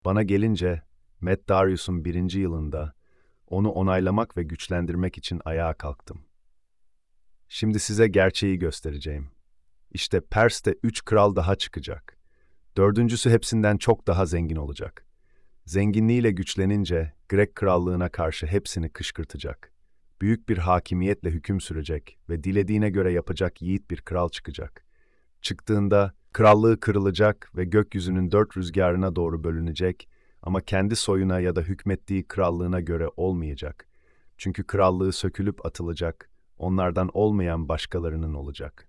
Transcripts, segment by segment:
Bana gelince, Darius'un 1. yılında onu onaylamak ve güçlendirmek için ayağa kalktım. Şimdi size gerçeği göstereceğim. İşte Pers'te 3 kral daha çıkacak. Dördüncüsü hepsinden çok daha zengin olacak. Zenginliğiyle güçlenince Grek krallığına karşı hepsini kışkırtacak. Büyük bir hakimiyetle hüküm sürecek ve dilediğine göre yapacak yiğit bir kral çıkacak. Çıktığında krallığı kırılacak ve gökyüzünün 4 rüzgarına doğru bölünecek ama kendi soyuna ya da hükmettiği krallığına göre olmayacak. Çünkü krallığı sökülüp atılacak, onlardan olmayan başkalarının olacak.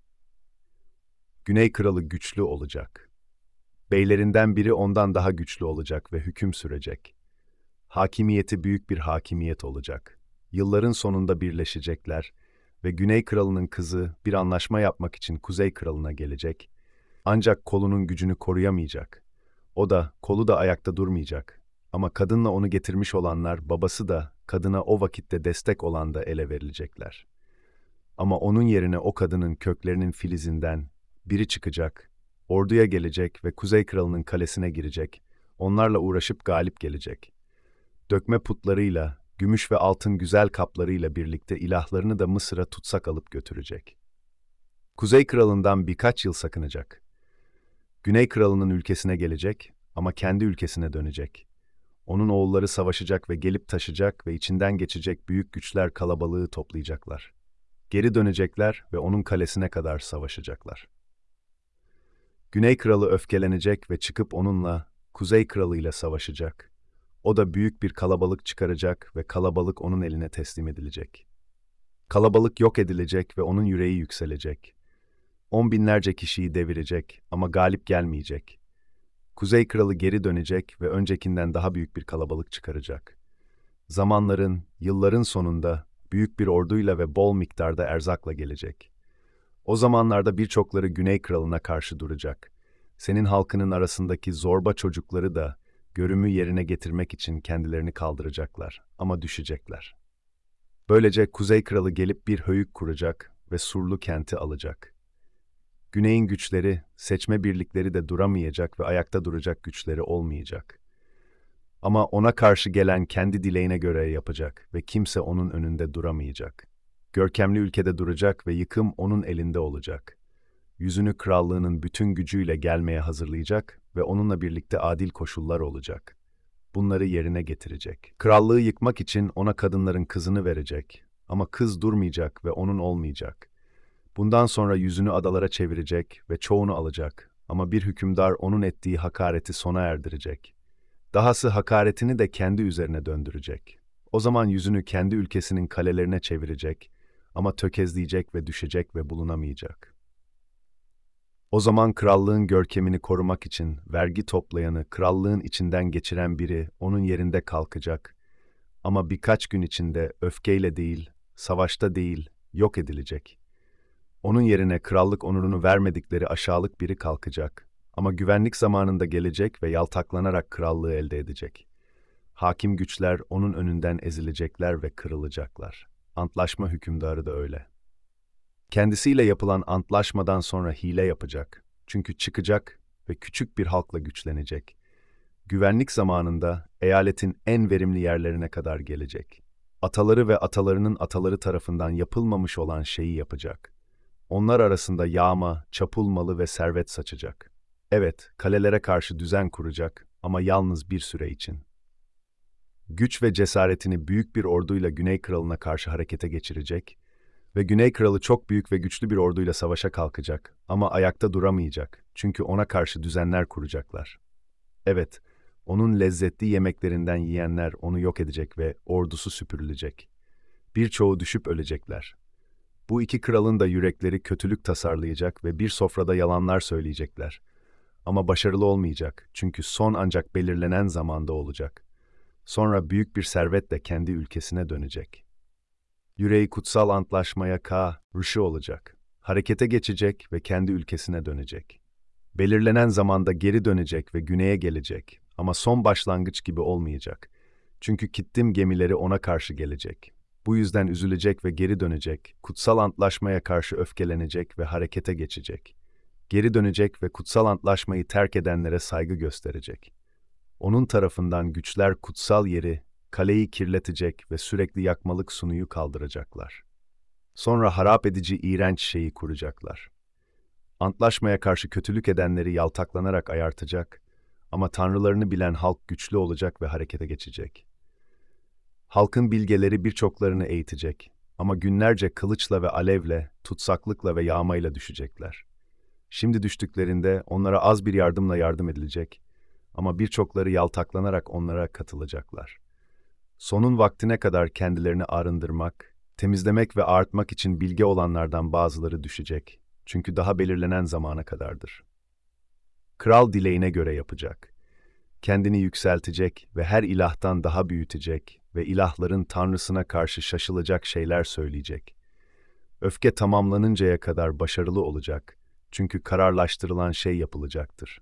Güney kralı güçlü olacak. Beylerinden biri ondan daha güçlü olacak ve hüküm sürecek. Hakimiyeti büyük bir hakimiyet olacak. Yılların sonunda birleşecekler ve Güney kralının kızı bir anlaşma yapmak için Kuzey kralına gelecek. Ancak kolunun gücünü koruyamayacak. O da, kolu da ayakta durmayacak. Ama kadınla onu getirmiş olanlar, babası da, kadına o vakitte destek olan da ele verilecekler. Ama onun yerine o kadının köklerinin filizinden biri çıkacak, orduya gelecek ve Kuzey kralının kalesine girecek, onlarla uğraşıp galip gelecek. Dökme putlarıyla, gümüş ve altın güzel kaplarıyla birlikte ilahlarını da Mısır'a tutsak alıp götürecek. Kuzey kralından birkaç yıl sakınacak. Güney kralının ülkesine gelecek ama kendi ülkesine dönecek. Onun oğulları savaşacak ve gelip taşacak ve içinden geçecek büyük güçler kalabalığı toplayacaklar. Geri dönecekler ve onun kalesine kadar savaşacaklar. Güney kralı öfkelenecek ve çıkıp onunla, Kuzey kralıyla savaşacak. O da büyük bir kalabalık çıkaracak ve kalabalık onun eline teslim edilecek. Kalabalık yok edilecek ve onun yüreği yükselecek. 10 binlerce kişiyi devirecek ama galip gelmeyecek. Kuzey kralı geri dönecek ve öncekinden daha büyük bir kalabalık çıkaracak. Zamanların, yılların sonunda büyük bir orduyla ve bol miktarda erzakla gelecek. O zamanlarda birçokları Güney kralına karşı duracak. Senin halkının arasındaki zorba çocukları da görümü yerine getirmek için kendilerini kaldıracaklar ama düşecekler. Böylece Kuzey kralı gelip bir höyük kuracak ve Surlu kenti alacak. Güney'in güçleri, seçme birlikleri de duramayacak ve ayakta duracak güçleri olmayacak. Ama ona karşı gelen kendi dileğine göre yapacak ve kimse onun önünde duramayacak. Görkemli ülkede duracak ve yıkım onun elinde olacak. Yüzünü krallığının bütün gücüyle gelmeye hazırlayacak ve onunla birlikte adil koşullar olacak. Bunları yerine getirecek. Krallığı yıkmak için ona kadınların kızını verecek. Ama kız durmayacak ve onun olmayacak. Bundan sonra yüzünü adalara çevirecek ve çoğunu alacak. Ama bir hükümdar onun ettiği hakareti sona erdirecek. Dahası hakaretini de kendi üzerine döndürecek. O zaman yüzünü kendi ülkesinin kalelerine çevirecek ama tökezleyecek ve düşecek ve bulunamayacak. O zaman krallığın görkemini korumak için vergi toplayanı krallığın içinden geçiren biri onun yerinde kalkacak ama birkaç gün içinde öfkeyle değil, savaşta değil, yok edilecek. Onun yerine krallık onurunu vermedikleri aşağılık biri kalkacak ama güvenlik zamanında gelecek ve yaltaklanarak krallığı elde edecek. Hakim güçler onun önünden ezilecekler ve kırılacaklar. Antlaşma hükümdarı da öyle. Kendisiyle yapılan antlaşmadan sonra hile yapacak. Çünkü çıkacak ve küçük bir halkla güçlenecek. Güvenlik zamanında eyaletin en verimli yerlerine kadar gelecek. Ataları ve atalarının ataları tarafından yapılmamış olan şeyi yapacak. Onlar arasında yağma, çapul malı ve servet saçacak. Evet, kalelere karşı düzen kuracak ama yalnız bir süre için. Güç ve cesaretini büyük bir orduyla Güney Kralı'na karşı harekete geçirecek ve Güney Kralı çok büyük ve güçlü bir orduyla savaşa kalkacak ama ayakta duramayacak çünkü ona karşı düzenler kuracaklar. Evet, onun lezzetli yemeklerinden yiyenler onu yok edecek ve ordusu süpürülecek. Birçoğu düşüp ölecekler. Bu iki kralın da yürekleri kötülük tasarlayacak ve bir sofrada yalanlar söyleyecekler. Ama başarılı olmayacak çünkü son ancak belirlenen zamanda olacak. Sonra büyük bir servetle kendi ülkesine dönecek. Yüreği kutsal antlaşmaya karşı olacak. Harekete geçecek ve kendi ülkesine dönecek. Belirlenen zamanda geri dönecek ve güneye gelecek ama son başlangıç gibi olmayacak. Çünkü Kittim gemileri ona karşı gelecek. Bu yüzden üzülecek ve geri dönecek, kutsal antlaşmaya karşı öfkelenecek ve harekete geçecek. Geri dönecek ve kutsal antlaşmayı terk edenlere saygı gösterecek. Onun tarafından güçler kutsal yeri, kaleyi kirletecek ve sürekli yakmalık sunuyu kaldıracaklar. Sonra harap edici iğrenç şeyi kuracaklar. Antlaşmaya karşı kötülük edenleri yaltaklanarak ayartacak ama tanrılarını bilen halk güçlü olacak ve harekete geçecek. Halkın bilgeleri birçoklarını eğitecek ama günlerce kılıçla ve alevle, tutsaklıkla ve yağmayla düşecekler. Şimdi düştüklerinde onlara az bir yardımla yardım edilecek ama birçokları yaltaklanarak onlara katılacaklar. Sonun vaktine kadar kendilerini arındırmak, temizlemek ve artmak için bilge olanlardan bazıları düşecek. Çünkü daha belirlenen zamana kadardır. Kral dileğine göre yapacak. Kendini yükseltecek ve her ilahtan daha büyütecek ve ilahların tanrısına karşı şaşılacak şeyler söyleyecek. Öfke tamamlanıncaya kadar başarılı olacak. Çünkü kararlaştırılan şey yapılacaktır.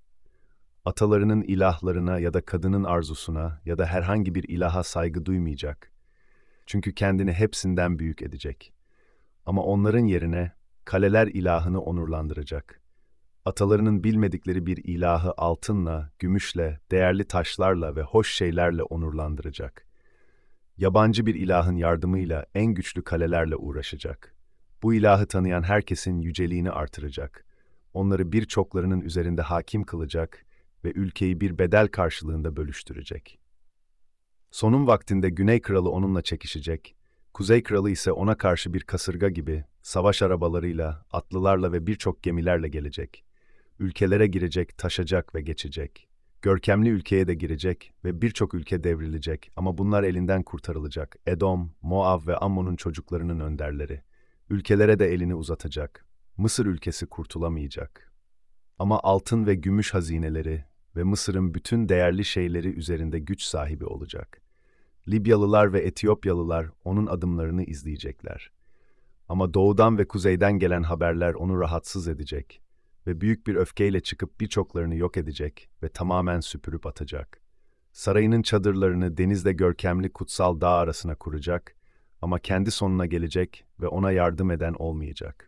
Atalarının ilahlarına ya da kadının arzusuna ya da herhangi bir ilaha saygı duymayacak. Çünkü kendini hepsinden büyük edecek. Ama onların yerine kaleler ilahını onurlandıracak. Atalarının bilmedikleri bir ilahı altınla, gümüşle, değerli taşlarla ve hoş şeylerle onurlandıracak. Yabancı bir ilahın yardımıyla en güçlü kalelerle uğraşacak. Bu ilahı tanıyan herkesin yüceliğini artıracak. Onları birçoklarının üzerinde hakim kılacak ve ülkeyi bir bedel karşılığında bölüştürecek. Sonun vaktinde Güney Kralı onunla çekişecek, Kuzey Kralı ise ona karşı bir kasırga gibi savaş arabalarıyla, atlılarla ve birçok gemilerle gelecek. Ülkelere girecek, taşacak ve geçecek. Görkemli ülkeye de girecek ve birçok ülke devrilecek ama bunlar elinden kurtarılacak. Edom, Moab ve Ammon'un çocuklarının önderleri. Ülkelere de elini uzatacak. Mısır ülkesi kurtulamayacak. Ama altın ve gümüş hazineleri ve Mısır'ın bütün değerli şeyleri üzerinde güç sahibi olacak. Libyalılar ve Etiyopyalılar onun adımlarını izleyecekler. Ama doğudan ve kuzeyden gelen haberler onu rahatsız edecek ve büyük bir öfkeyle çıkıp birçoklarını yok edecek ve tamamen süpürüp atacak. Sarayının çadırlarını denizle görkemli kutsal dağ arasına kuracak ama kendi sonuna gelecek ve ona yardım eden olmayacak.